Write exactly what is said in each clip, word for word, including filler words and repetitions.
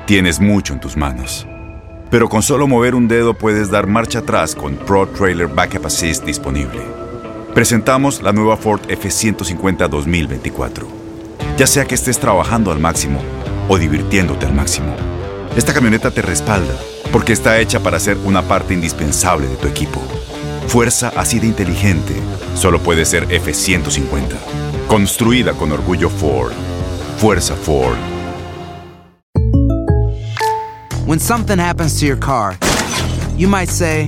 Tienes mucho en tus manos. Pero con solo mover un dedo puedes dar marcha atrás con Pro Trailer Backup Assist disponible. Presentamos la nueva Ford F ciento cincuenta dos mil veinticuatro. Ya sea que estés trabajando al máximo o divirtiéndote al máximo, esta camioneta te respalda porque está hecha para ser una parte indispensable de tu equipo. Fuerza así de inteligente solo puede ser F ciento cincuenta. Construida con orgullo Ford. Fuerza Ford. When something happens to your car, you might say,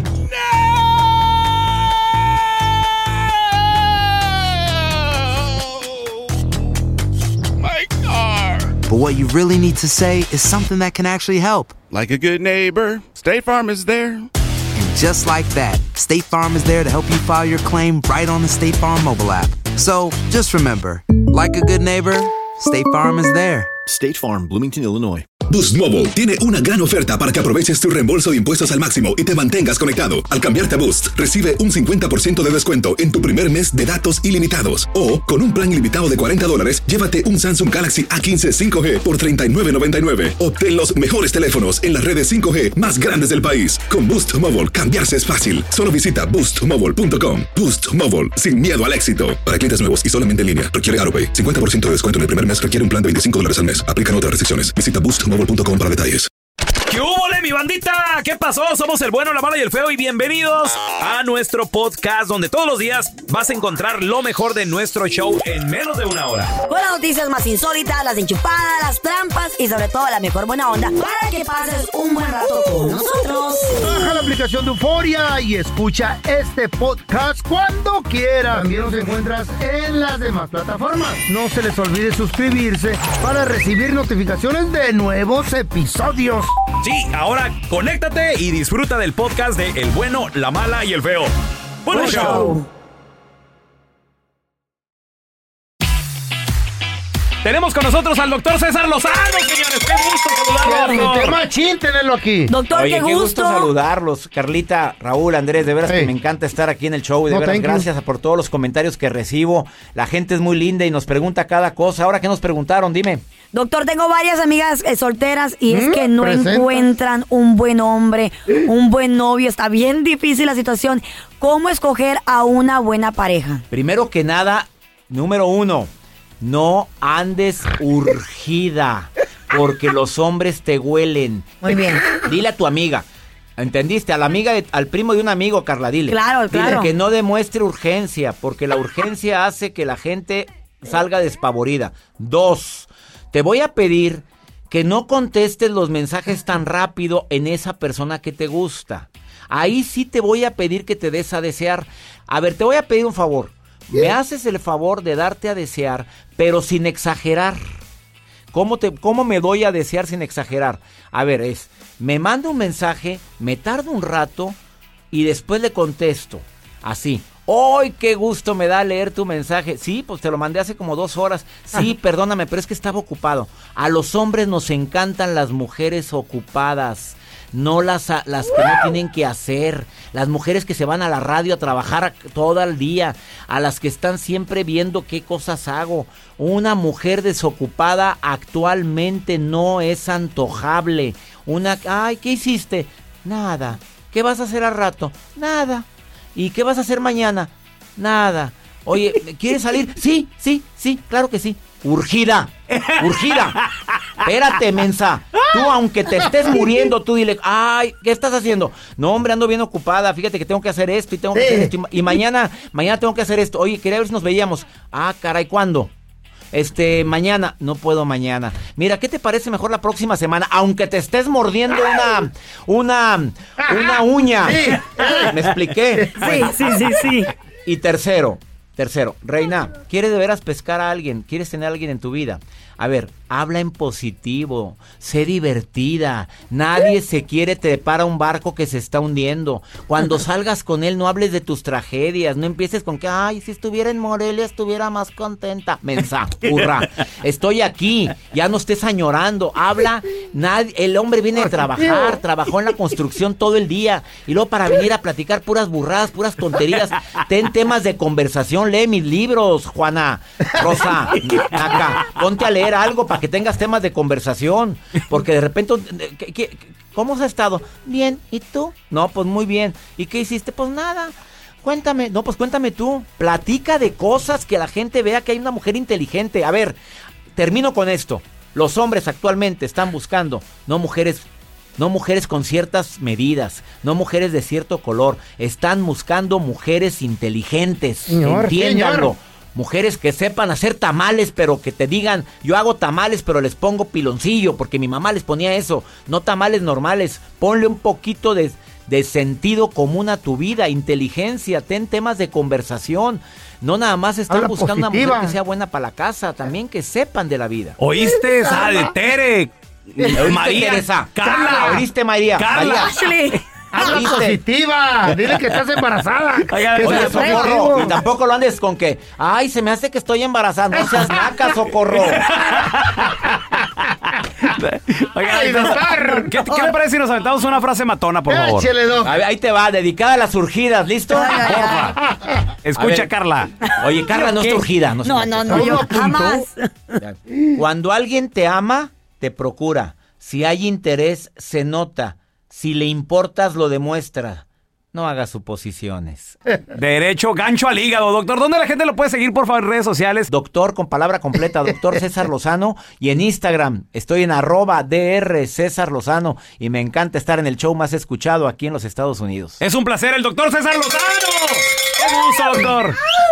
but what you really need to say is something that can actually help. Like a good neighbor, State Farm is there. And just like that, State Farm is there to help you file your claim right on the State Farm mobile app. So just remember, like a good neighbor, State Farm is there. State Farm, Bloomington, Illinois. Boost Mobile tiene una gran oferta para que aproveches tu reembolso de impuestos al máximo y te mantengas conectado. Al cambiarte a Boost, recibe un cincuenta por ciento de descuento en tu primer mes de datos ilimitados. O, con un plan ilimitado de cuarenta dólares, llévate un Samsung Galaxy A quince cinco G por treinta y nueve noventa y nueve. Obtén los mejores teléfonos en las redes cinco G más grandes del país. Con Boost Mobile, cambiarse es fácil. Solo visita boost mobile punto com. Boost Mobile, sin miedo al éxito. Para clientes nuevos y solamente en línea, requiere AutoPay. cincuenta por ciento de descuento en el primer mes requiere un plan de veinticinco dólares al mes. Aplican otras restricciones. Visita boost mobile punto com para detalles. ¿Qué hubo, mi bandita? ¿Qué pasó? Somos el bueno, la mala y el feo y bienvenidos a nuestro podcast donde todos los días vas a encontrar lo mejor de nuestro show en menos de una hora. Con las noticias más insólitas, las enchupadas, las trampas y sobre todo la mejor buena onda para que pases un buen rato con nosotros. Baja la aplicación de Euforia y escucha este podcast cuando quieras. También nos encuentras en las demás plataformas. No se les olvide suscribirse para recibir notificaciones de nuevos episodios. Sí, ahora conéctate y disfruta del podcast de El Bueno, la Mala y el Feo. ¡Buen show! show! Tenemos con nosotros al doctor César Lozano, señores. ¡Qué gusto saludarlos! ¡Qué machín tenerlo aquí! Doctor, Oye, qué, qué gusto. gusto saludarlos. Carlita, Raúl, Andrés, de veras hey. que me encanta estar aquí en el show. De no, veras, gracias you. por todos los comentarios que recibo. La gente es muy linda y nos pregunta cada cosa. Ahora, ¿qué nos preguntaron? Dime. Doctor, tengo varias amigas eh, solteras y ¿Mm? es que no Presenta. encuentran un buen hombre, un buen novio. Está bien difícil la situación. ¿Cómo escoger a una buena pareja? Primero que nada, número uno, no andes urgida porque los hombres te huelen. Muy bien. Dile a tu amiga. ¿Entendiste? A la amiga, de, al primo de un amigo, Carla, dile. Claro, dile claro. que no demuestre urgencia, porque la urgencia hace que la gente salga despavorida. Dos, te voy a pedir que no contestes los mensajes tan rápido en esa persona que te gusta. Ahí sí te voy a pedir que te des a desear. A ver, te voy a pedir un favor. Me haces el favor de darte a desear, pero sin exagerar. ¿Cómo, te, ¿Cómo me doy a desear sin exagerar? A ver, es, me manda un mensaje, me tardo un rato y después le contesto. Así. ¡Ay, qué gusto me da leer tu mensaje! Sí, pues te lo mandé hace como dos horas. Sí, perdóname, pero es que estaba ocupado. A los hombres nos encantan las mujeres ocupadas. No las, las que no tienen que hacer, las mujeres que se van a la radio a trabajar todo el día, a las que están siempre viendo qué cosas hago. Una mujer desocupada actualmente no es antojable. Una, ay, ¿qué hiciste? Nada. ¿Qué vas a hacer al rato? Nada. ¿Y qué vas a hacer mañana? Nada. Oye, ¿quieres salir? Sí, sí, sí, claro que sí. Urgida, urgida. Espérate, mensa. Tú, aunque te estés muriendo, tú dile, ay, ¿qué estás haciendo? No, hombre, ando bien ocupada. Fíjate que tengo que hacer esto y tengo que hacer esto. Y, y mañana, mañana tengo que hacer esto. Oye, quería ver si nos veíamos. Ah, caray, ¿cuándo? Este, mañana. No puedo mañana. Mira, ¿qué te parece mejor la próxima semana? Aunque te estés mordiendo una, una, una uña. ¿Me expliqué? Sí, sí, sí, sí. Y tercero. Tercero, Reina, ¿quieres de veras pescar a alguien? ¿Quieres tener a alguien en tu vida? A ver, habla en positivo, sé divertida. Nadie se quiere trepar a un barco que se está hundiendo. Cuando salgas con él, no hables de tus tragedias. No empieces con que, ay, si estuviera en Morelia, estuviera más contenta. Mensa, hurra, estoy aquí, ya no estés añorando. Habla Nadie, el hombre viene a trabajar, trabajó en la construcción todo el día y luego para venir a platicar puras burradas, puras tonterías. Ten temas de conversación, lee mis libros, Juana, Rosa, acá. Ponte a leer algo para que tengas temas de conversación, porque de repente, ¿qué, qué, ¿cómo has estado? Bien, ¿y tú? No, pues muy bien. ¿Y qué hiciste? Pues nada. Cuéntame, no, pues cuéntame tú. Platica de cosas que la gente vea que hay una mujer inteligente. A ver, termino con esto. Los hombres actualmente están buscando no mujeres, no mujeres con ciertas medidas, no mujeres de cierto color. Están buscando mujeres inteligentes. Señor, entiéndanlo. señor. Mujeres que sepan hacer tamales, pero que te digan, yo hago tamales, pero les pongo piloncillo, porque mi mamá les ponía eso. No tamales normales. Ponle un poquito de, de sentido común a tu vida, inteligencia, ten temas de conversación. No nada más están Habla buscando positiva. una mujer que sea buena para la casa, también que sepan de la vida. ¿Oíste esa de Tere? ¿Oíste, María, Teresa? Carla. ¿Oíste, María? Carla. María. Ashley. Habla ¿Oíste? positiva. Dile que estás embarazada. Oiga, Que Oye, sea Socorro, positivo. y tampoco lo andes con que, ay, se me hace que estoy embarazada. No seas naca, Socorro. Oiga, Ay, doctor. ¿qué, ¿qué le parece si nos aventamos una frase matona, por favor? Échale, doc. A ver, ahí te va, dedicada a las urgidas, ¿listo? Ay, ay, Porfa. Escucha, A ver. Carla. Oye, Carla no ¿Qué? está urgida. No, se No, me no, hace. no, yo ¿Cómo apuntó? jamás. Cuando alguien te ama, te procura. Si hay interés, se nota. Si le importas, lo demuestra. No hagas suposiciones. Derecho, gancho al hígado, doctor. ¿Dónde la gente lo puede seguir, por favor, en redes sociales? Doctor con palabra completa, doctor César Lozano. Y en Instagram estoy en arroba DR César Lozano. Y me encanta estar en el show más escuchado aquí en los Estados Unidos. Es un placer, el doctor César Lozano. ¡Qué gusto, doctor!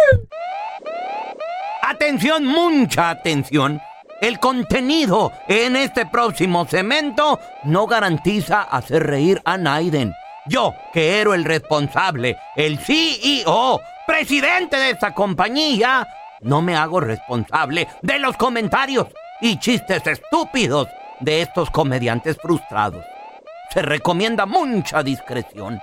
Atención, mucha atención. El contenido en este próximo segmento no garantiza hacer reír a Naiden. Yo, que era el responsable, el C E O, presidente de esta compañía, no me hago responsable de los comentarios y chistes estúpidos de estos comediantes frustrados. Se recomienda mucha discreción.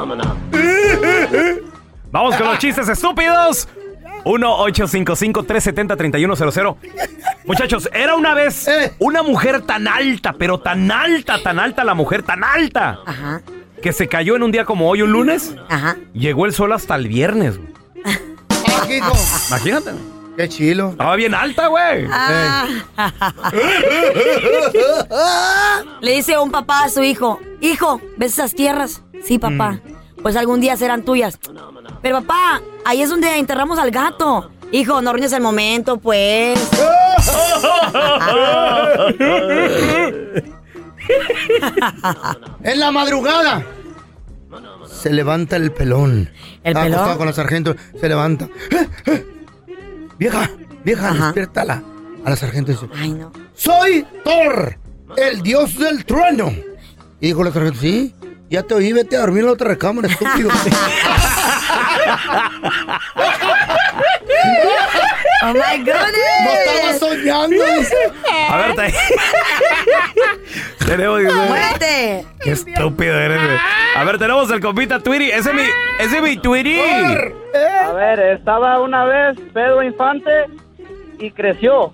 Vamos con los chistes estúpidos. uno ocho cinco cinco, tres siete cero, tres uno cero cero. Muchachos, era una vez Eh. una mujer tan alta, pero tan alta, tan alta la mujer, tan alta, Ajá, que se cayó en un día como hoy, un lunes. ajá. Llegó el sol hasta el viernes, güey. Ah, Kiko. Imagínate. Qué chilo. Estaba bien alta, güey. Ah. Le dice un papá a su hijo, hijo, ¿ves esas tierras? Sí, papá. Pues algún día serán tuyas. Pero papá, ahí es donde enterramos al gato. Hijo, no arruines el momento, pues. En la madrugada se levanta el pelón. ¿El Está pelón? acostado con la sargento. Se levanta. ¡Eh, eh! Vieja, vieja, Ajá. despiértala. A la sargento dice: Ay, no. soy Thor, el dios del trueno. Y dijo la sargento: sí, ya te oí, vete a dormir en la otra recámara, estúpido. Oh my goodness. No estaba soñando, dice. A ver, te... tenemos... ¡Muérete! Qué estúpido eres, güey. A ver, tenemos el compita Tweety. Ese es mi, ese es mi Tweety. A ver, estaba una vez Pedro Infante y creció.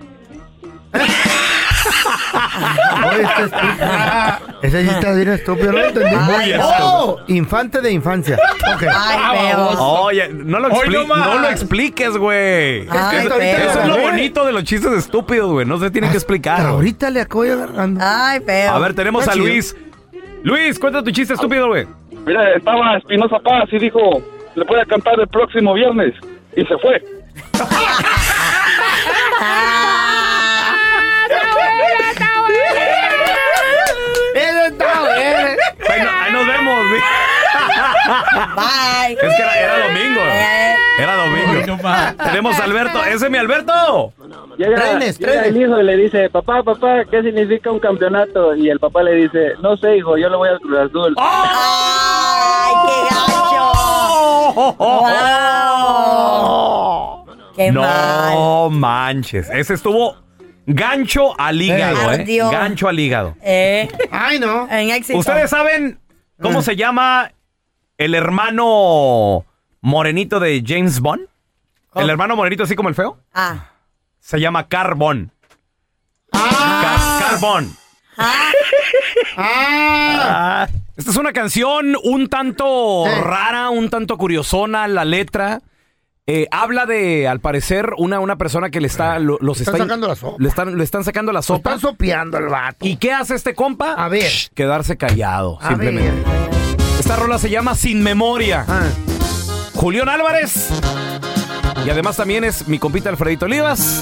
Oye, este estúpido. Ese sí está bien estúpido, no lo entendí. Muy Oh, infante de infancia. Ok. Ay, feo. Oye, no lo, expli- no lo expliques, güey. Ay, Eso, feo. eso es lo bonito de los chistes estúpidos, güey. No se tiene que explicar. güey. Ahorita le acabo de agarrando. Ay, feo. A ver, tenemos Está a chido. Luis. Luis, cuenta tu chiste estúpido, güey. Mira, estaba Espinosa Paz y dijo, le voy a cantar el próximo viernes. Y se fue. Eso está bueno. Ahí, no- ahí nos vemos, güey. Bye. Es que era, era domingo. Eh. Era domingo. Tenemos a Alberto. ¡Ese es mi Alberto! Llega, Trenes, llega trenes. el hijo y le dice, papá, papá, ¿qué significa un campeonato? Y el papá le dice, no sé, hijo, yo le voy al Cruz Azul. ¡Ay, qué gacho! ¡Wow! ¡Qué mal! No manches. Ese estuvo gancho al hígado, ¿eh? Ardió. Gancho al hígado. Eh, Ay, no. en éxito. ¿Ustedes saben cómo se llama el hermano morenito de James Bond? ¿El hermano morenito así como el feo? Ah. Se llama Carbón. Ah. Car- Carbón. Ah. Ah. Esta es una canción un tanto Sí. rara, un tanto curiosona, la letra. Eh, habla de, al parecer, una, una persona que le está, lo- los Están está, sacando la sopa. Le están, le están sacando la Lo sopa. están sopeando el vato. ¿Y qué hace este compa? A ver. Quedarse callado, A simplemente. ver. Esta rola se llama Sin Memoria. Ah. Julián Álvarez. Y además también es mi compita Alfredito Olivas.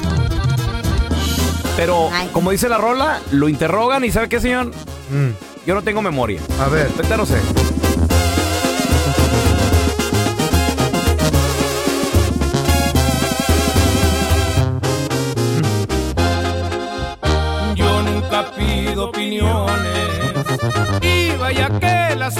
Pero, Ay. como dice la rola, lo interrogan y ¿sabe qué, señor? Mm. Yo no tengo memoria. A ver. Ahorita no sé. Yo nunca pido opiniones y vaya que las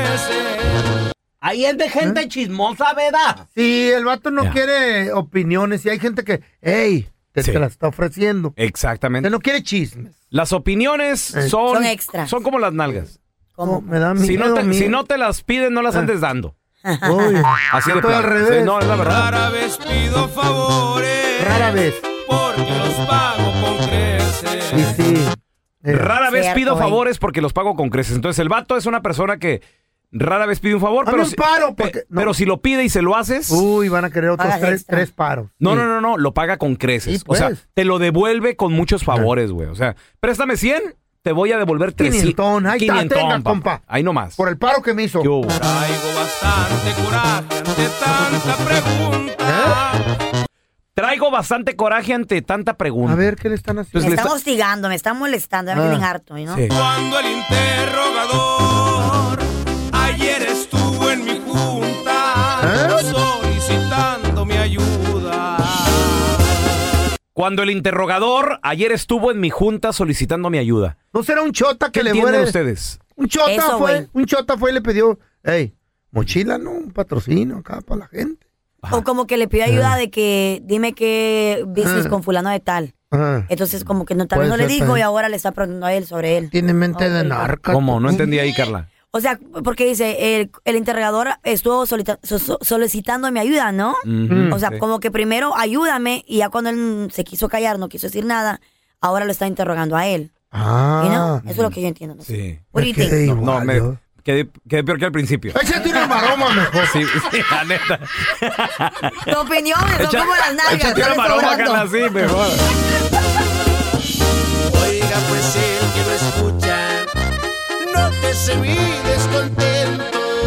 ofrece. Ahí es de gente chismosa, ¿verdad? Si el vato no Ya. quiere opiniones y hay gente que, hey, te, Sí. te la está ofreciendo. Exactamente. Que no quiere chismes. Las opiniones Eh. son, Son extras. son como las nalgas. Oh, me da miedo. Si no, te, miedo. si no te las piden, no las Ah. andes dando. Uy, Así yo de estoy al plano. revés. Sí, no, es la verdad. Rara vez pido favores Rara vez. porque los pago con creces. Sí, sí. Eh, Rara vez Cierto, pido güey. favores porque los pago con creces. Entonces, el vato es una persona que rara vez pide un favor, Hazme pero, un si, paro, pe- porque- no. pero si lo pide y se lo haces, Uy, van a querer otros Pagas tres, extra. tres paros. no, Sí. no, no, no, lo paga con creces. Sí, O sea, pues. te lo devuelve con muchos favores, güey. O sea, préstame cien, te voy a devolver trescientos. Quinientón, ahí está, Quinientón, tenga, papá. compa. Ahí nomás. Por el paro que me hizo. ¿Qué hubo? Traigo bastante coraje ante tanta pregunta. Traigo bastante coraje ante tanta pregunta. A ver, ¿qué le están haciendo? Entonces, Me le está está- hostigando, me está molestando, ya me Ah. tienen harto, ¿no? Sí. Cuando el interrogador ayer estuvo en mi junta ¿Eh? solicitando mi ayuda. Cuando el interrogador ayer estuvo en mi junta solicitando mi ayuda. ¿No será un chota ¿Qué que le entienden muere? ustedes? Un chota Eso, fue, güey. un chota fue y le pidió, hey, mochila, ¿no? Un patrocinio acá para la gente. O como que le pidió ayuda de que dime qué business Ah. con fulano de tal. Ajá. Entonces como que no, tal vez Puede no le ser dijo también. y ahora le está preguntando a él sobre él. Tiene mente Oh, de my God. narca. ¿Cómo? No entendí ahí, Carla. O sea, porque dice, el, el interrogador estuvo solita- so- so- solicitando mi ayuda, ¿no? Ujú, O sea, sí. como que primero ayúdame y ya cuando él se quiso callar, no quiso decir nada, ahora lo está interrogando a él. Ah. ¿Y no? Eso es lo que yo entiendo. No sé. Sí. What do you Me quedé think? No, igual, me yo. quedé, quedé peor que al principio. Échate una maroma mejor. Sí, sí, la neta. Tu opinión son Echa- como las nalgas. Échate una están maroma, sobrando. Carla, sí, mejor. Oiga, pues el que lo escucha, nótese mi descontento.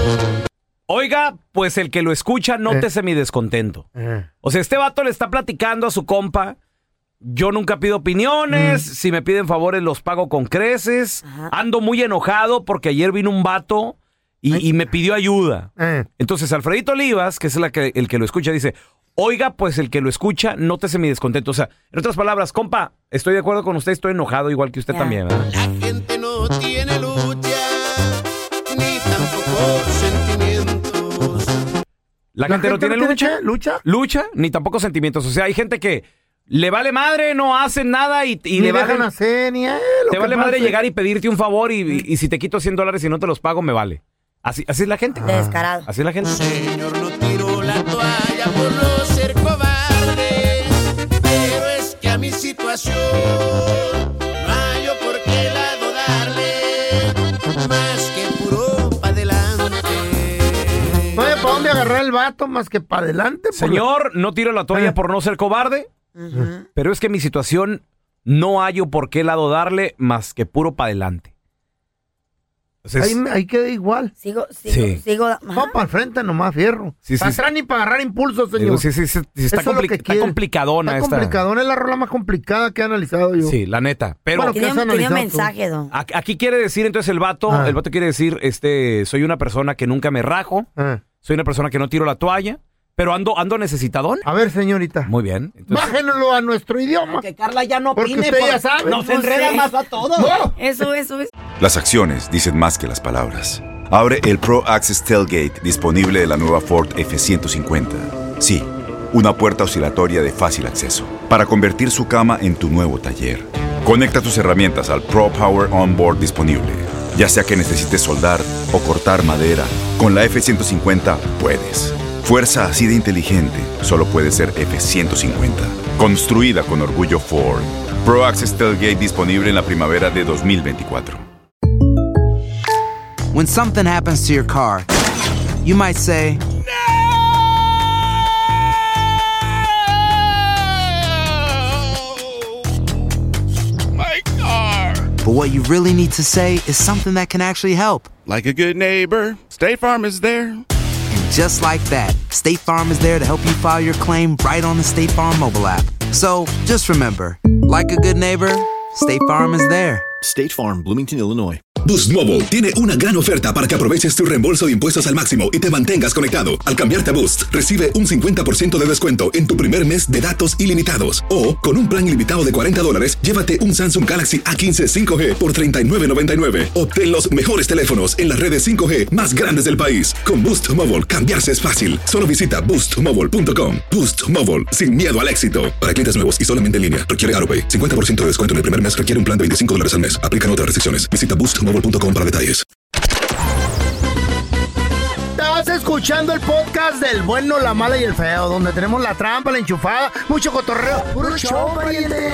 Oiga, pues el que lo escucha, nótese mi descontento. Eh. O sea, este vato le está platicando a su compa. Yo nunca pido opiniones. Si me piden favores, los pago con creces. Ajá. Ando muy enojado porque ayer vino un vato y, y me pidió ayuda. Eh. Entonces, Alfredito Olivas, que es la que, el que lo escucha, dice: oiga, pues el que lo escucha, nótese mi descontento. O sea, en otras palabras, compa, estoy de acuerdo con usted, estoy enojado igual que usted Ya. también, ¿verdad? La gente no tiene lucha, ni tampoco sentimientos. La gente no tiene lucha. qué? ¿Lucha? Lucha, ni tampoco sentimientos. O sea, hay gente que le vale madre, no hacen nada y, y Ni le dejan vale, hacer, ni eh, lo te que vale madre pase. llegar y pedirte un favor y, y- y si te quito cien dólares y no te los pago, me vale. Así, así es la gente. De descarado. Así es la gente. Señor, no tiro la toalla por no ser cobarde, pero es que a mi situación no hay yo por qué lado darle, más que puro pa' adelante. No hay para dónde agarrar el vato más que para adelante. por Señor, no tiro la toalla Eh. por no ser cobarde, Ujú. pero es que mi situación no hallo por qué lado darle más que puro para adelante. la- Entonces, Ahí, ahí queda igual. Sigo, sigo, Sí. sigo. ajá. No, para el frente nomás fierro. Sí, sí, para sí. atrás ni para agarrar impulso, señor. digo, sí, sí, sí, sí, está, Eso es lo compli- que está quiere. complicadona Está esta. complicadona, es la rola más complicada que he analizado yo. Sí, la neta. Pero Bueno, ¿qué Tiene, has un- tiene un analizado tú? mensaje, don. a- aquí quiere decir entonces el vato, Ah. el vato quiere decir, este, soy una persona que nunca me rajo, Ah. soy una persona que no tiro la toalla, pero ando, ando necesitadón. A ver, señorita. Muy bien. Entonces, Bájenlo a nuestro idioma. Que Carla ya no Porque opine. usted ya por- sabe. Nos No enreda sé. más a todos. ¡No! Eso, eso es. Las acciones dicen más que las palabras. Abre el Pro Access Tailgate disponible de la nueva Ford F ciento cincuenta. Sí, una puerta oscilatoria de fácil acceso para convertir su cama en tu nuevo taller. Conecta tus herramientas al Pro Power Onboard disponible. Ya sea que necesites soldar o cortar madera, con la F ciento cincuenta puedes. Fuerza así de inteligente solo puede ser F ciento cincuenta. Construida con orgullo Ford. Pro Access Tailgate disponible en la primavera de dos mil veinticuatro. When something happens to your car, you might say, My car. but what you really need to say is something that can actually help. Like a good neighbor, State Farm is there. And just like that, State Farm is there to help you file your claim right on the State Farm mobile app. So just remember, like a good neighbor, State Farm is there. State Farm, Bloomington, Illinois. Boost Mobile tiene una gran oferta para que aproveches tu reembolso de impuestos al máximo y te mantengas conectado. Al cambiarte a Boost, recibe un cincuenta por ciento de descuento en tu primer mes de datos ilimitados. O, con un plan ilimitado de cuarenta dólares, llévate un Samsung Galaxy A quince cinco G por treinta y nueve noventa y nueve. Obtén los mejores teléfonos en las redes cinco G más grandes del país. Con Boost Mobile, cambiarse es fácil. Solo visita boost mobile punto com. Boost Mobile, sin miedo al éxito. Para clientes nuevos y solamente en línea, requiere AutoPay. cincuenta por ciento de descuento en el primer mes requiere un plan de veinticinco dólares al mes. Aplican otras restricciones. Visita boost mobile punto com para detalles. Estás escuchando el podcast del bueno, la mala y el feo, donde tenemos la trampa, la enchufada, mucho cotorreo. ¡Puro show, pariente!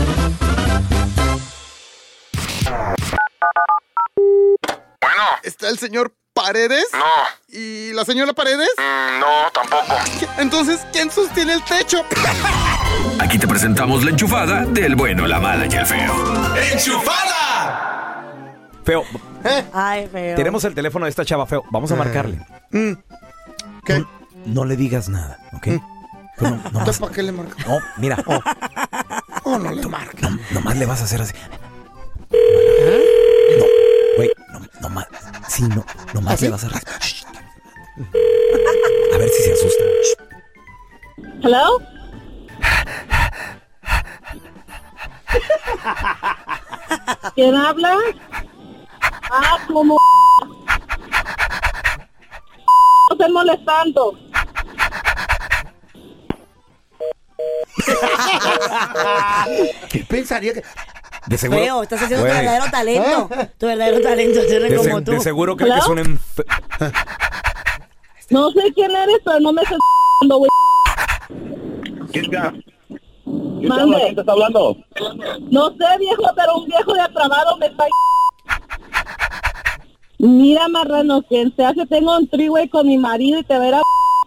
Bueno. ¿Está el señor Paredes? No. ¿Y la señora Paredes? Mm, no, tampoco. Entonces, ¿quién sostiene el techo? Aquí te presentamos la enchufada del bueno, la mala y el feo. ¡Enchufada! Feo. ¿Eh? Ay, feo. Tenemos el teléfono de esta chava, feo. Vamos a marcarle. Mm. ¿Qué? No, no le digas nada, ¿ok? Mm. No, no, ¿Entonces para qué le marca? no, mira. Oh, Oh, no le marca. no, nomás le vas a hacer así. ¿Eh? No, güey, no, nomás. Sí, no, nomás ¿Así? le vas a hacer. Shh. A ver si se asusta. Shh. Hello? ¿Quién habla? Ah, como no estén molestando. ¿Qué pensaría que...? De seguro. Feo, estás haciendo tu Güey. verdadero talento. ¿Eh? Tu verdadero talento, hacerle De, como se- tú. de seguro cree que es un enfe- No sé quién eres, pero no me estés dando, güey. ¿Quién está? ¿Quién Mande. habla? ¿Quién te está hablando? No sé, viejo, pero un viejo de atrabado me está... Mira, marrano, quien se hace, tengo un three-way con mi marido y te verá...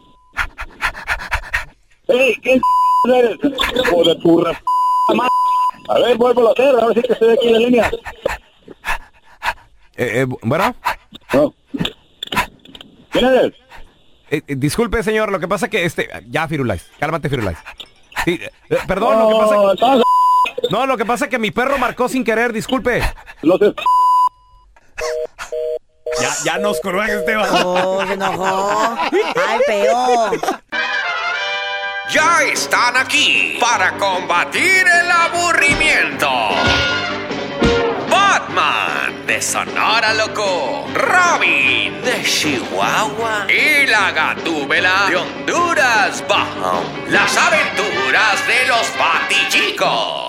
¡Ey! ¿Quién eres? Hijo de tu re... madre. A ver, vuelvo a hacer, a ver si que estoy aquí en la línea. Eh, eh, bueno. No. ¿Quién eres? Eh, eh, disculpe, señor, lo que pasa que este... Ya, Firulais, cálmate, Firulais. Sí, eh, perdón, lo que pasa No, que... estás- No, lo que pasa es que mi perro marcó sin querer, disculpe. Los es- Ya, ya nos coró este vato. Oh, se enojó. Ay, feo. Ya están aquí para combatir el aburrimiento. Batman de Sonora Loco, Robin de Chihuahua y la Gatúbela de Honduras Bajo. Las aventuras de los Batichicos.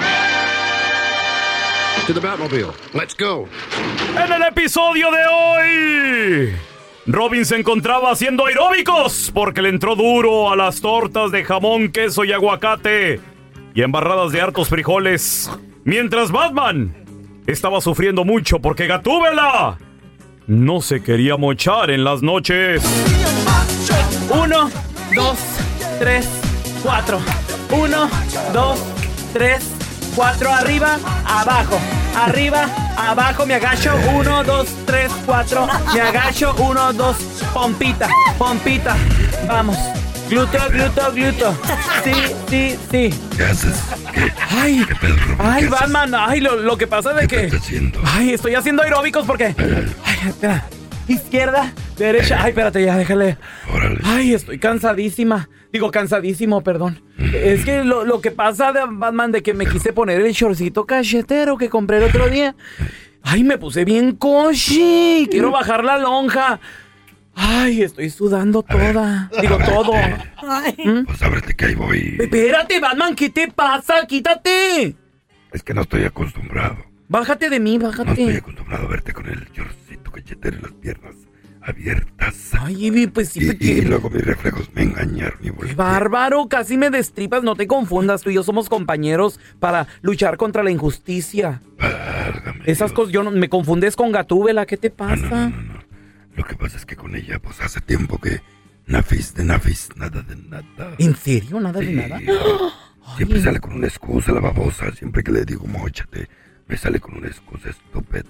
To the Batmobile. Let's go. En el episodio de hoy, Robin se encontraba haciendo aeróbicos porque le entró duro a las tortas de jamón, queso y aguacate y embarradas de hartos frijoles, mientras Batman estaba sufriendo mucho porque Gatúbela no se quería mochar en las noches. Uno, dos, tres, cuatro. Uno, dos, tres, cuatro. Arriba, abajo. Arriba, abajo, me agacho. Uno, dos, tres, cuatro. Me agacho. Uno, dos, pompita, pompita. Vamos. Glúteo, glúteo, glúteo. Sí, sí, sí. ¿Qué haces? ¿Qué? Ay, ¿Qué pedo, Robin? ay, ¿Qué haces? Batman. Ay, lo, lo que pasa es de que... estás haciendo? Ay, estoy haciendo aeróbicos porque... Ay, espera. Izquierda, derecha. Ay, espérate, ya, déjale. Órale. Ay, estoy cansadísima. Digo, cansadísimo, perdón. Es que lo, lo que pasa, de Batman, de que me quise poner el shortcito cachetero que compré el otro día. Ay, me puse bien cochi. Quiero bajar la lonja. Ay, estoy sudando toda. Digo, todo. ¿Mm? Pues ábrete que ahí voy. Espérate, Batman, ¿qué te pasa? Quítate. Es que no estoy acostumbrado. Bájate de mí, No estoy bájate. acostumbrado a verte con el chorcito cachetero en las piernas. abiertas. Ay, pues sí, Y, porque... y luego mis reflejos me engañaron y volví. ¡Qué bárbaro! Casi me destripas, no te confundas. Tú y yo somos compañeros para luchar contra la injusticia. Válgame Esas cosas, yo no, me confundes con Gatúbela, ¿qué te pasa? No, no, no, no. Lo que pasa es que con ella, pues hace tiempo que nafis de nafis, nada de nada. ¿En serio? ¿Nada Sí, de nada? Siempre Ay. sale con una excusa la babosa. Siempre que le digo móchate, me sale con una excusa estúpida.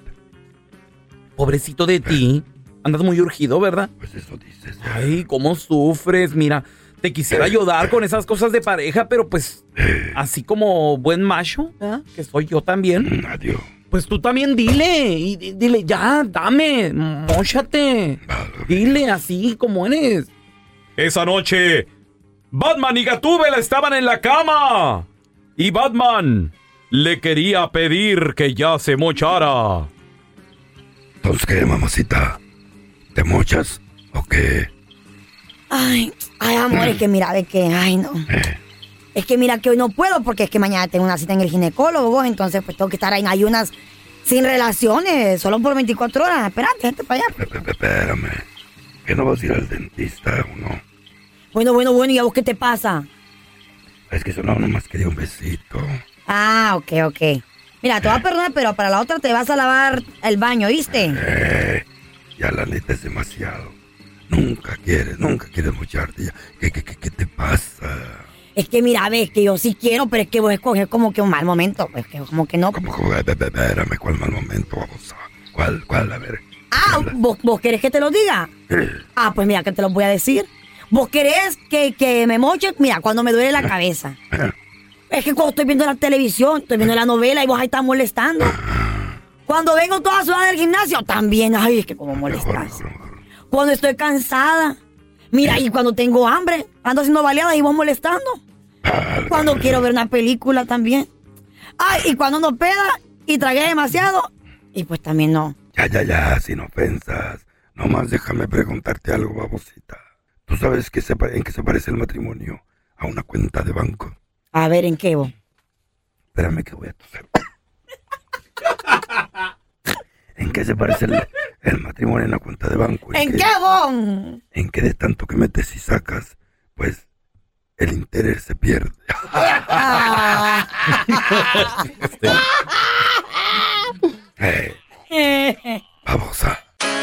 Pobrecito de ti. Andas muy urgido, ¿verdad? Pues eso dices. Ay, cómo sufres. Mira, te quisiera ayudar con esas cosas de pareja, pero pues, así como buen macho, ¿verdad? Que soy yo también. Adiós. Pues tú también dile, y di- dile, ya, dame, móchate. Dile así como eres. Esa noche, Batman y Gatúbela estaban en la cama. Y Batman le quería pedir que ya se mochara. Entonces, ¿qué, mamacita? ¿Te mochas o qué? Ay, ay, amor, es que mira, es que, ay, no. Es que mira que hoy no puedo porque es que mañana tengo una cita en el ginecólogo, vos, entonces pues tengo que estar ahí en ayunas sin relaciones, solo por veinticuatro horas. Espérate, gente para allá. Espérame. ¿Que no vas a ir al dentista o no? Bueno, bueno, bueno, ¿y a vos qué te pasa? Es que solo nomás quería un besito. Ah, ok, ok. Mira, te voy a perdonar, pero para la otra te vas a lavar el baño, ¿viste? Eh, ya la neta es demasiado. Nunca quieres, nunca quieres mocharte. Ya. ¿Qué, qué, qué, qué te pasa? Es que mira, ves que yo sí quiero, pero es que vos escoges como que un mal momento. Es que como que no. ¿Cómo, cómo? Espérame, ¿cuál mal momento, babosa? ¿Cuál, cuál? A ver. Ah, ¿vos, ¿vos querés que te lo diga? Ah, pues mira, que te lo voy a decir. ¿Vos querés que, que me moche? Mira, cuando me duele la cabeza. Es que cuando estoy viendo la televisión, estoy viendo la novela y vos ahí estás molestando. Cuando vengo toda sudada del gimnasio, también, ay, es que como molestas. Cuando estoy cansada. Mira, y cuando tengo hambre, ando haciendo baleadas y vos molestando. Cuando quiero ver una película también. Ay, y cuando no peda y tragué demasiado. Y pues también no. Ya, ya, ya, sin ofensas. Nomás déjame preguntarte algo, babosita. ¿Tú sabes que se, pa- en qué se parece el matrimonio a una cuenta de banco? A ver, ¿en qué vos? Espérame que voy a toser. ¿En qué se parece el, el matrimonio a una cuenta de banco? ¿En qué vos? En que de tanto que metes y sacas, pues el interés se pierde. Eh, babosa.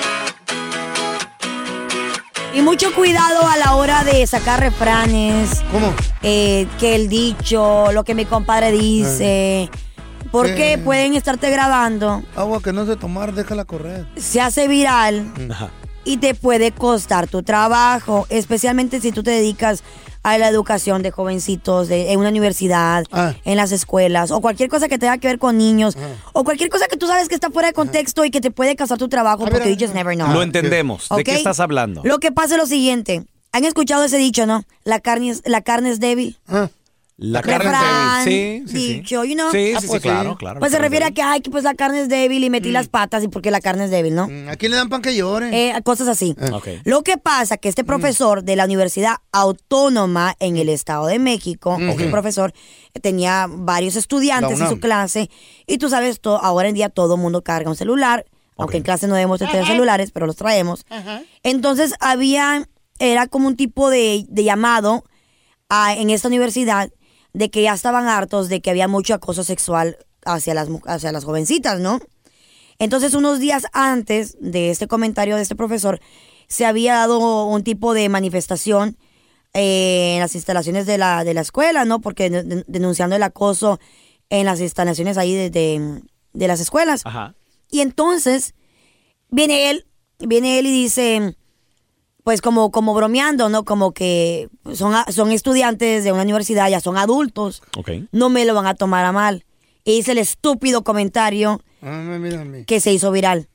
Y mucho cuidado a la hora de sacar refranes. ¿Cómo? Eh, que el dicho, lo que mi compadre dice. Porque ¿Qué? pueden estarte grabando. Agua que no sé tomar, déjala correr. Se hace viral y te puede costar tu trabajo. Especialmente si tú te dedicas a la educación de jovencitos de, en una universidad, en las escuelas, o cualquier cosa que tenga que ver con niños, o cualquier cosa que tú sabes que está fuera de contexto y que te puede causar tu trabajo, porque you just never know. Lo entendemos. ¿De ¿Ok? qué estás hablando? Lo que pasa es lo siguiente. ¿Han escuchado ese dicho, no? La carne es, la carne es débil. La carne Refrán, es débil. Sí, sí, sí. dicho, you know. Sí, Ah, sí, sí, pues claro, sí. claro. Pues la se carne refiere es a que, ay, que pues la carne es débil y metí las patas y porque la carne es débil, ¿no? ¿A quién le dan pan que llore? Eh, cosas así. Ok. Lo que pasa que este profesor de la Universidad Autónoma en el Estado de México, este profesor tenía varios estudiantes La en su UNAM. clase y tú sabes, to- ahora en día todo el mundo carga un celular, aunque en clase no debemos de tener celulares, pero los traemos. Entonces había, era como un tipo de, de llamado a- en esta universidad de que ya estaban hartos de que había mucho acoso sexual hacia las, mu- hacia las jovencitas, ¿no? Entonces, unos días antes de este comentario de este profesor, se había dado un tipo de manifestación eh, en las instalaciones de la, de la escuela, ¿no? Porque de- de- denunciando el acoso en las instalaciones ahí de, de, de las escuelas. Ajá. Y entonces, viene él, viene él y dice, pues como, como bromeando, ¿no? Como que son, a- son estudiantes de una universidad, ya son adultos, Ok. no me lo van a tomar a mal. Y dice el estúpido comentario Ah, mira a mí. que se hizo viral.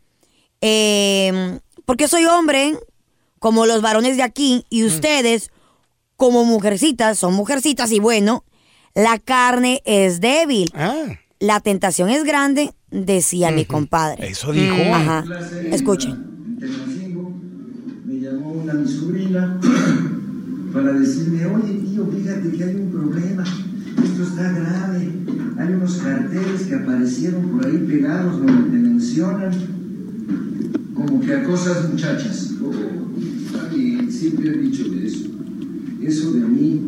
Eh, porque soy hombre, como los varones de aquí, y ustedes, como mujercitas, son mujercitas, y bueno, la carne es débil. La tentación es grande, decía mi compadre. Eso dijo. Ajá. Escuchen. Me llamó una mi sobrina para decirme, oye tío, fíjate que hay un problema, esto está grave, hay unos carteles que aparecieron por ahí pegados donde te mencionan como que acosas muchachas. siempre he dicho de eso. Eso de mí.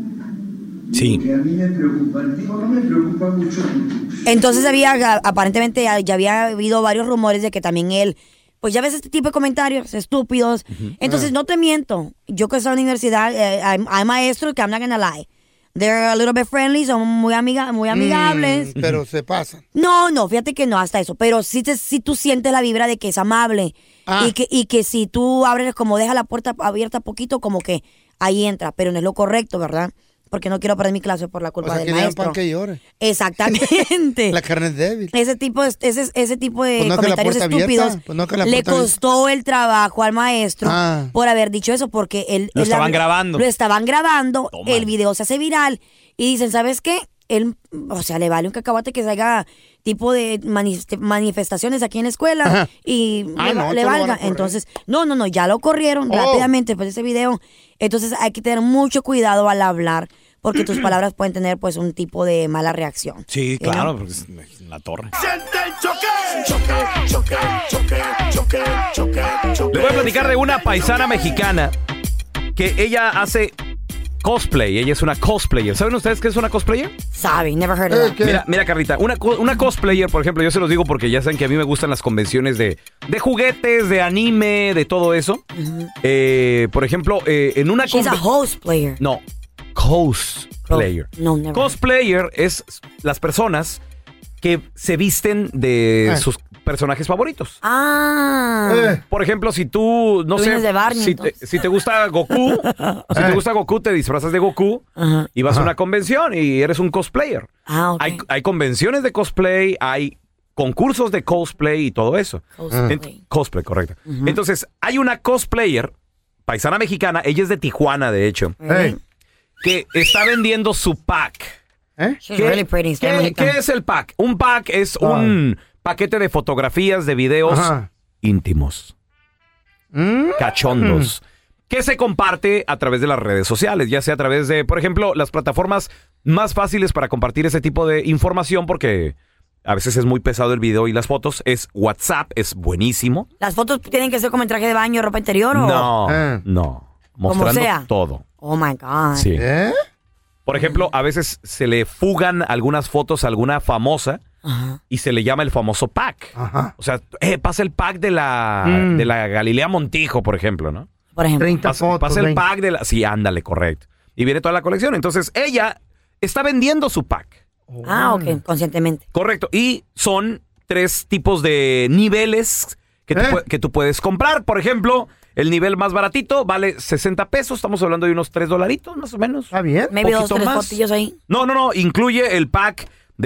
Sí. Que a mí me preocupa. Digo, no me preocupa mucho. Entonces había, aparentemente, ya, ya había habido varios rumores de que también él, pues ya ves este tipo de comentarios estúpidos. Uh-huh. Entonces, uh-huh. no te miento. Yo que estoy en la universidad, eh, hay, hay maestros que I'm not gonna lie. They're a little bit friendly, son muy, amiga, muy amigables. Mm, pero se pasan. No, no, fíjate que no, hasta eso. Pero sí, te, sí tú sientes la vibra de que es amable. Ah. Y, que, y que si tú abres, como deja la puerta abierta poquito, como que ahí entra. Pero no es lo correcto, ¿verdad? Porque no quiero perder mi clase por la culpa o sea, del que maestro. Pan que llore. Exactamente. La carne es débil. Ese tipo de, ese, ese tipo de pues no comentarios estúpidos pues no le costó el trabajo al maestro ah. por haber dicho eso, porque él... Lo él estaban la, grabando. Lo estaban grabando, Toma. El video se hace viral y dicen, ¿sabes qué? Él, o sea, le vale un cacahuate que se haga tipo de manif- manifestaciones aquí en la escuela. Ajá. Y ah, le, no, le valga. Entonces, no, no, no, ya lo corrieron oh. rápidamente después de ese video. Entonces hay que tener mucho cuidado al hablar, porque tus palabras pueden tener pues un tipo de mala reacción. Sí, claro, ¿no? porque es la torre. Siente el choque, choque, choque, choque, choque, choque, choque. Le voy a platicar de una paisana mexicana que ella hace cosplay. Ella es una cosplayer. ¿Saben ustedes qué es una cosplayer? Sabe, never heard of that. Mira, mira, Carlita, una, una cosplayer, por ejemplo, yo se los digo porque ya saben que a mí me gustan las convenciones de, de juguetes, de anime, de todo eso. Uh-huh. Eh, por ejemplo, eh, en una... She's a cosplayer. No. Cosplayer. No, never. Cosplayer es las personas que se visten de eh. sus personajes favoritos. Ah. Eh. Por ejemplo, si tú, no tú sé, de Barney, si, te, si te gusta Goku, si te gusta Goku, te disfrazas de Goku uh-huh. y vas uh-huh. a una convención y eres un cosplayer. Ah, okay. Hay, hay convenciones de cosplay, hay concursos de cosplay y todo eso. Cosplay. Ent- cosplay, correcto. Uh-huh. Entonces, hay una cosplayer, paisana mexicana, ella es de Tijuana, de hecho. Hey. Que está vendiendo su pack. ¿Eh? ¿Qué, really pretty, ¿qué, ¿Qué es el pack? Un pack es oh. un paquete de fotografías, de videos Ajá. íntimos, mm. cachondos, mm. que se comparte a través de las redes sociales, ya sea a través de, por ejemplo, las plataformas más fáciles para compartir ese tipo de información, porque a veces es muy pesado el video y las fotos, es WhatsApp, es buenísimo. ¿Las fotos tienen que ser como en traje de baño, ropa interior o...? No, eh. no. Mostrando sea. todo. Oh, my God. Sí. ¿Eh? Por ejemplo, a veces se le fugan algunas fotos a alguna famosa Ajá. y se le llama el famoso pack. Ajá. O sea, eh, pasa el pack de la, mm. de la Galilea Montijo, por ejemplo, ¿no? Por ejemplo. treinta pasa, fotos. Pasa el veinte. pack de la... Sí, ándale, correcto. Y viene toda la colección. Entonces, ella está vendiendo su pack. Oh. Ah, ok, conscientemente. Correcto. Y son tres tipos de niveles que, ¿Eh? tú, que tú puedes comprar. Por ejemplo... El nivel más baratito vale sesenta pesos. Estamos hablando de unos tres dolaritos, más o menos. ¿Está bien? Maybe dos, tres fotillos ahí. No, no, no. Incluye el pack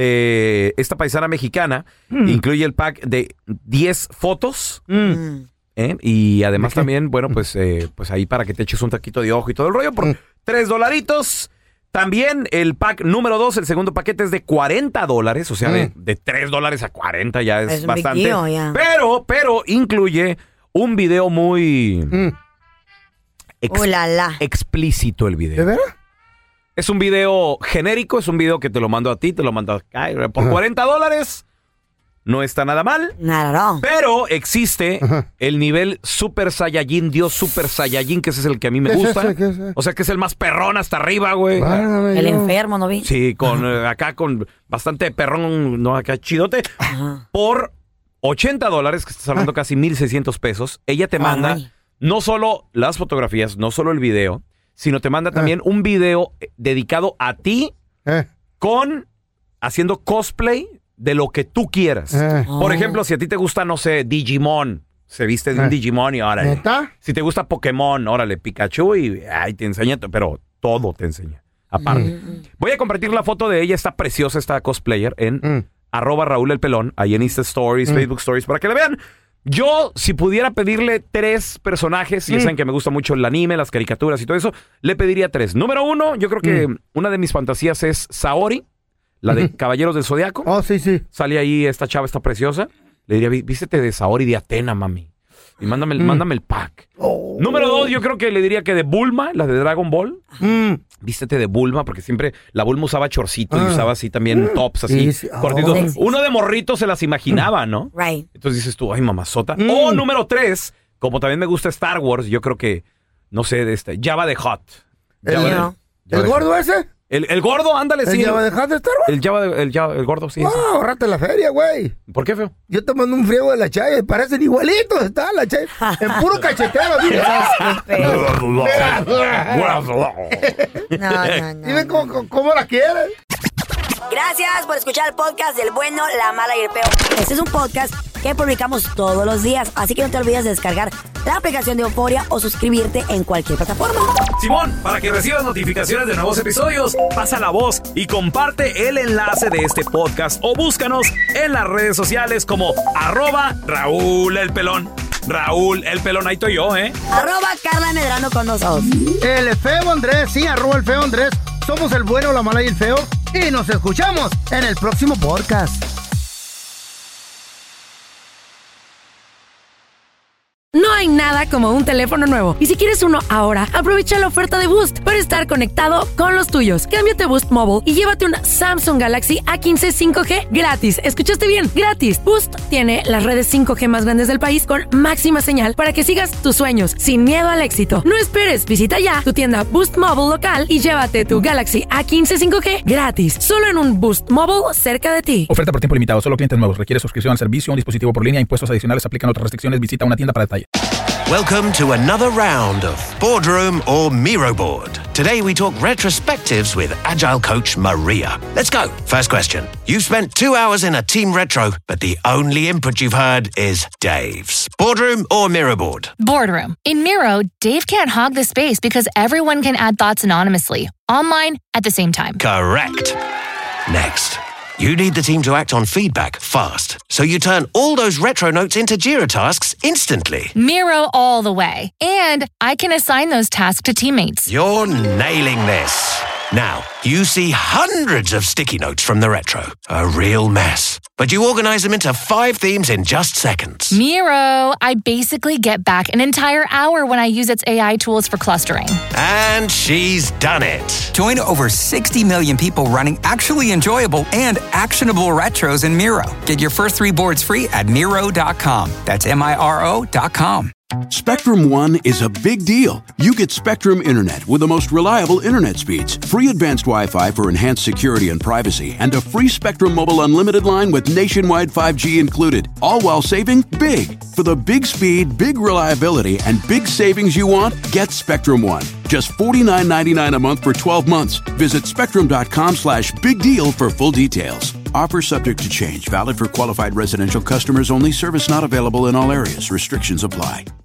de esta paisana mexicana. Mm. Incluye el pack de diez fotos. Mm. ¿eh? Y además okay. también, bueno, pues, eh, pues ahí para que te eches un taquito de ojo y todo el rollo. Por mm. tres dolaritos. También el pack número dos, el segundo paquete es de cuarenta dólares. O sea, mm. de, de tres dólares a cuarenta ya es, es bastante. Deal, yeah. Pero, pero incluye... Un video muy mm. ex- oh, la, la. explícito el video. ¿De verdad? Es un video genérico, es un video que te lo mando a ti, te lo mando acá. Por uh-huh. cuarenta dólares no está nada mal. Nada, no. Pero existe uh-huh. el nivel Super Saiyajin, Dios Super Saiyajin, que ese es el que a mí me gusta. ¿Qué es ese? ¿Qué es ese? O sea, que es el más perrón hasta arriba, güey. Válgame el yo. enfermo, ¿no vi? Sí, con uh-huh. acá con bastante perrón, no acá chidote. Uh-huh. Por ochenta dólares, que estás hablando ah. casi mil seiscientos pesos, ella te manda Ay. no solo las fotografías, no solo el video, sino te manda ah. también un video dedicado a ti eh. con haciendo cosplay de lo que tú quieras. Eh. Por ejemplo, si a ti te gusta, no sé, Digimon, se viste de eh. un Digimon y órale. ¿Neta? Si te gusta Pokémon, órale, Pikachu y ay, te enseña, pero todo te enseña. Aparte. Mm. Voy a compartir la foto de ella, está preciosa esta cosplayer en... Mm. Arroba Raúl el Pelón, ahí en Insta Stories, mm. Facebook Stories, para que la vean. Yo, si pudiera pedirle tres personajes, mm. ya saben que me gusta mucho el anime, las caricaturas y todo eso, le pediría tres. Número uno, yo creo que mm. una de mis fantasías es Saori, la de Caballeros del Zodiaco. Oh, sí, sí. Sale ahí esta chava, esta preciosa. Le diría, vístete de Saori de Atena, mami. Y mándame, mm. mándame el pack. Oh. Número dos, yo creo que le diría que de Bulma, la de Dragon Ball. Mm. Vístete de Bulma, porque siempre la Bulma usaba chorcito ah. y usaba así también mm. tops, así, sí, sí. cortitos. Oh. Uno de morrito se las imaginaba, ¿no? Right. Entonces dices tú, ay, mamazota. Mm. O número tres, como también me gusta Star Wars, yo creo que no sé, de este, Java de Hot. ¿El, Java de- ¿el Java de gordo Hot. ese? El, el gordo, ándale, ¿El sí. Java de Hot Star, güey? El Java, de- el, Java- el gordo, sí. No, sí. ahorrate la feria, güey. ¿Por qué, feo? Yo te mando un friego de la Chayo y parecen igualitos, está la Chayo. En puro cachetero, mira. No, no, no. Dime cómo, cómo- cómo la quieres. Gracias por escuchar el podcast del bueno, la mala y el peor. Este es un podcast que publicamos todos los días, así que no te olvides de descargar la aplicación de Euforia o suscribirte en cualquier plataforma. Simón, para que recibas notificaciones de nuevos episodios, pasa la voz y comparte el enlace de este podcast o búscanos en las redes sociales como arroba Raúl el Pelón. Raúl el Pelón, ahí estoy yo, ¿eh? Arroba Carla Medrano con dos ojos. El feo Andrés, sí, arroba el feo Andrés. Somos el bueno, la mala y el feo. Y nos escuchamos en el próximo podcast. No hay nada como un teléfono nuevo. Y si quieres uno ahora, aprovecha la oferta de Boost para estar conectado con los tuyos. Cámbiate a Boost Mobile y llévate un Samsung Galaxy A quince cinco G gratis. ¿Escuchaste bien? Gratis. Boost tiene las redes cinco G más grandes del país con máxima señal para que sigas tus sueños sin miedo al éxito. No esperes, visita ya tu tienda Boost Mobile local y llévate tu Galaxy A quince cinco G gratis. Solo en un Boost Mobile cerca de ti. Oferta por tiempo limitado. Solo clientes nuevos. Requiere suscripción al servicio, un dispositivo por línea. Impuestos adicionales. Aplican otras restricciones. Visita una tienda para detalle. Welcome to another round of Boardroom or Miro Board. Today we talk retrospectives with Agile coach Maria. Let's go. First question. You've spent two hours in a team retro, but the only input you've heard is Dave's. Boardroom or Miro Board? Boardroom. In Miro, Dave can't hog the space because everyone can add thoughts anonymously, online, at the same time. Correct. Next. You need the team to act on feedback fast, so you turn all those retro notes into Jira tasks instantly. Miro all the way. And I can assign those tasks to teammates. You're nailing this. Now, you see hundreds of sticky notes from the retro. A real mess. But you organize them into five themes in just seconds. Miro, I basically get back an entire hour when I use its A I tools for clustering. And she's done it. Join over sixty million people running actually enjoyable and actionable retros in Miro. Get your first three boards free at Miro dot com. That's M I R O dot com. Spectrum One is a big deal. You get Spectrum Internet with the most reliable internet speeds, free advanced Wi-Fi for enhanced security and privacy, and a free Spectrum Mobile Unlimited line with nationwide five G included, all while saving big. For the big speed, big reliability, and big savings you want, get Spectrum One. Just forty-nine ninety-nine a month for twelve months. Visit spectrum dot com slash big deal for full details. Offer subject to change. Valid for qualified residential customers only. Service not available in all areas. Restrictions apply.